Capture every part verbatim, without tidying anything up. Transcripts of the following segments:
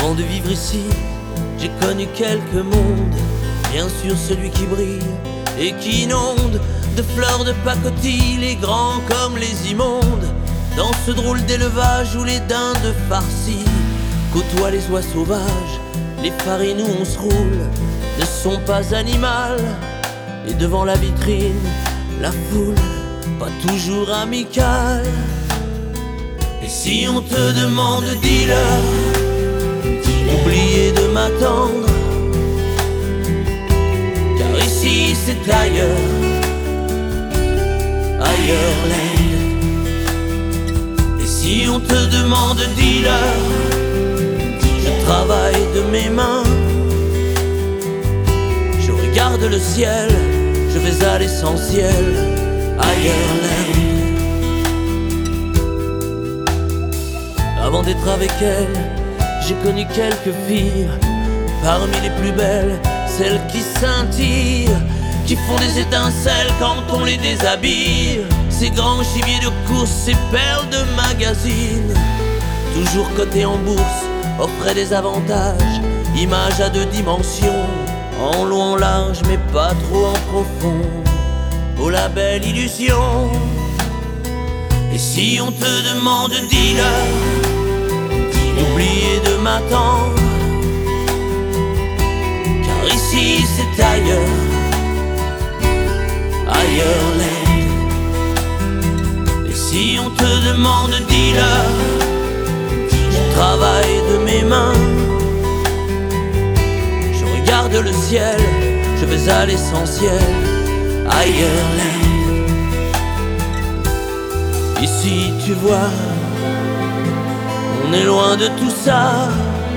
Avant de vivre ici, j'ai connu quelques mondes. Bien sûr celui qui brille et qui inonde de fleurs de pacotille les grands comme les immondes. Dans ce drôle d'élevage où les dindes farcies côtoient les oies sauvages, les farines où on se roule ne sont pas animales. Et devant la vitrine, la foule, pas toujours amicale. Et si on te demande, dis-leur, oubliez de m'attendre, car ici c'est ailleurs, ailleurs l'aide. Et si on te demande, dis-leur, je travaille de mes mains, je regarde le ciel, je vais à l'essentiel, ailleurs l'aide. Avant d'être avec elle, j'ai connu quelques filles, parmi les plus belles, celles qui scintillent, qui font des étincelles quand on les déshabille. Ces grands gibiers de course, ces perles de magazine, toujours cotées en bourse, offraient des avantages, images à deux dimensions, en long, en large, mais pas trop en profond. Oh la belle illusion. Et si on te demande, dis-leur, oubliez de m'attendre, car ici c'est ailleurs, ailleurs l'aide. Et si on te demande, dis-leur, je travaille de mes mains, je regarde le ciel, je vais à l'essentiel, ailleurs l'aide. Ici tu vois, on est loin de tout ça.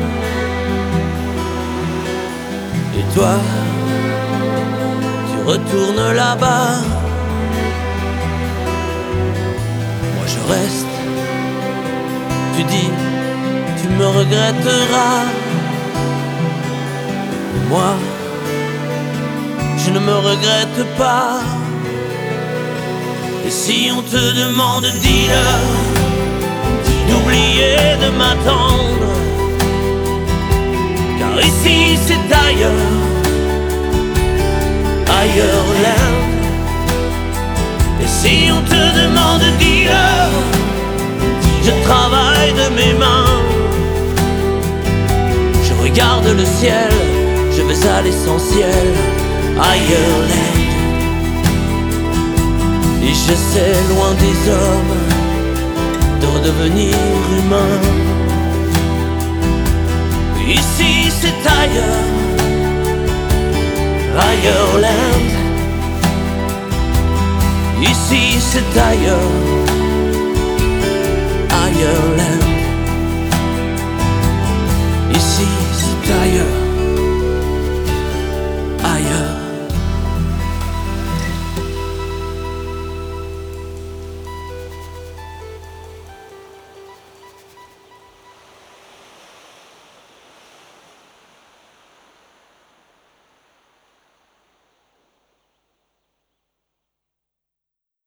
Et toi, tu retournes là-bas. Moi je reste, tu dis, tu me regretteras. Moi, je ne me regrette pas. Et si on te demande, dis-leur d'oublier de m'attendre, car ici c'est ailleurs, ailleurs l'Inde. Et si on te demande, dis-leur, je travaille de mes mains, je regarde le ciel, je vais à l'essentiel, ailleurs l'Inde. Et j'essaie loin des hommes de redevenir humain. Ici c'est ailleurs, ailleurs l'Inde. Ici c'est ailleurs,